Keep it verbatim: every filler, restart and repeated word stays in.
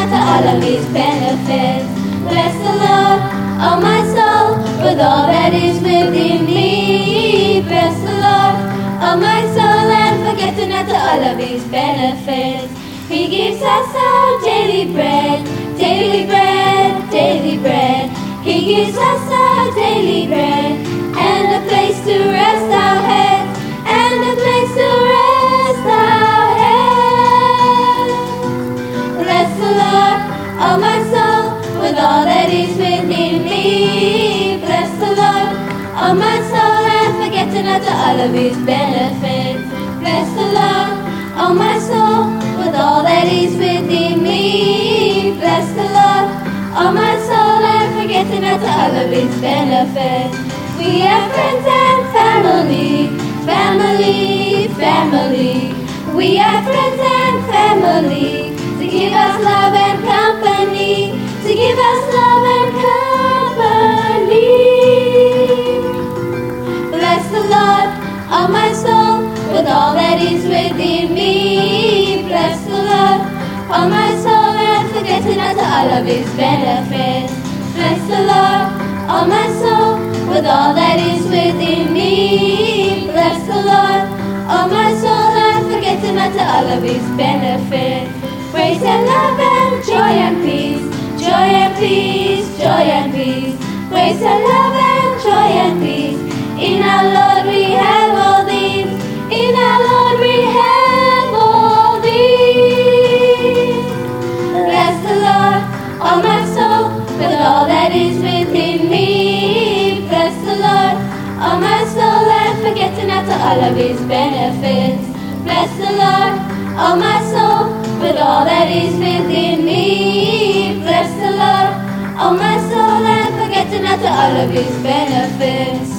not to all of His benefits. Bless the Lord, oh my soul, with all that is within me. Bless the Lord, oh my soul, and forget not to all of His benefits. He gives us our daily bread, daily bread, daily bread. He gives us our daily bread, and a place to rest our heads, and a place to rest our heads. Bless the Lord, oh my soul, with all that is within me. Bless the Lord, oh my soul, and forget not to all of His benefits. Bless the Lord, oh my soul, with all that is within me. Bless the Lord, oh my soul, and forget not to all of His benefits. We are friends and family, family, family. We are friends and family, to give us love and company, to give us love and company. Bless the Lord, oh my soul, with all that is within me. Bless the Lord, oh my soul, and forget not to all of His benefits. Bless the Lord, oh my soul, with all that is within me. Bless the Lord, oh my soul, and forget not to all of His benefits. Grace and love and joy and peace, joy and peace, joy and peace. Grace and love and joy and peace. In our Lord we have all these, in our Lord we have all these. Bless the Lord, oh my soul, with all that is within me. Bless the Lord, oh my soul, and forget not to all of His benefits. Bless the Lord, oh my soul, with all that is within me. Bless the Lord, oh my soul, and forget not to all of His benefits.